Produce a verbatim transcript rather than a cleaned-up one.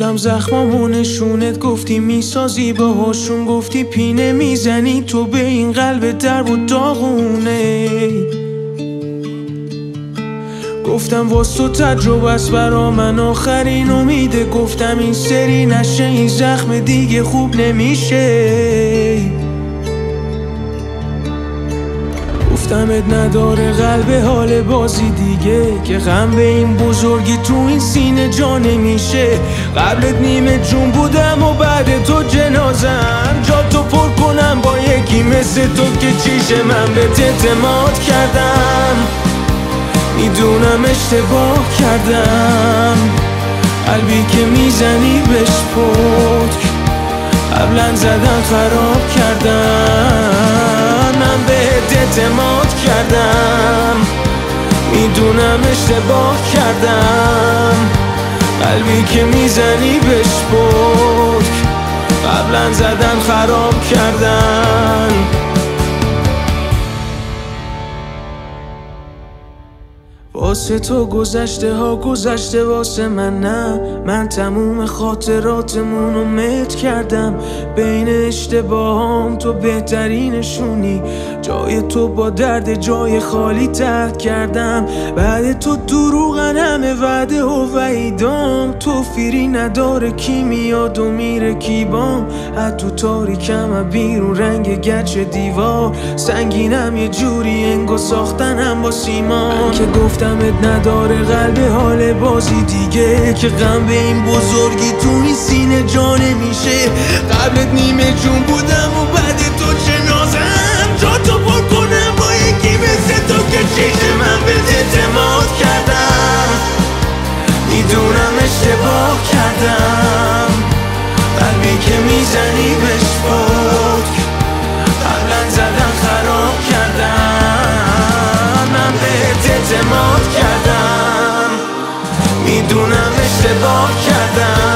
خودم زخمامو نشونت گفتی میسازی باهاشون، گفتی پینه میزنی تو به این قلب درب و داغونه. گفتم واس تو تجربه است برا من آخرین امیده، گفتم این سری نشه این زخم دیگه خوب نمیشه. گفتمت نداره قلب حال بازی دیگه، که غم به این بزرگی تو این سینه جا نمیشه. قبلت نیمه جون بودم و بعد تو جنازم، جا تو پر کنم با یکی مثل تو که چیشه. من بهت اعتماد کردم میدونم اشتباه کردم، قلبی که میزنی بهش پتک قبلا زدم خراب کردم. من بهت اعتماد کردم میدونم اشتباه کردم، قلبی که میزنی بهش پتک قبلا زدن خراب کردن. واسه تو گذشته ها گذشته واسه من نه، من تموم خاطراتمونو مت کردم. بین اشتباهام تو بهترینشونی، جای تو با درد جای خالی تحت کردم. بعد تو دروغن همه وعده و وعیدام، تو فیری نداره کی میاد و میره کی بام. حتی تاریکم بیرون رنگ گچ دیوار، سنگینم یه جوری انگو ساختنم با سیمان. که گفتمت نداره قلب حال بازی دیگه، که غم به این بزرگی تو این سینه جا نمیشه. قبلت نیمه جون بودم و بعد تو جنازم، جا تو پر کنم با یکی مثل تو که چیشه. من بهت اعتماد کردم میدونم اشتباه کردم، قلبی که میزنی بهش پتک قبلا زدن خراب کردم. من بهت اعتماد کردم میدونم اشتباه کردم،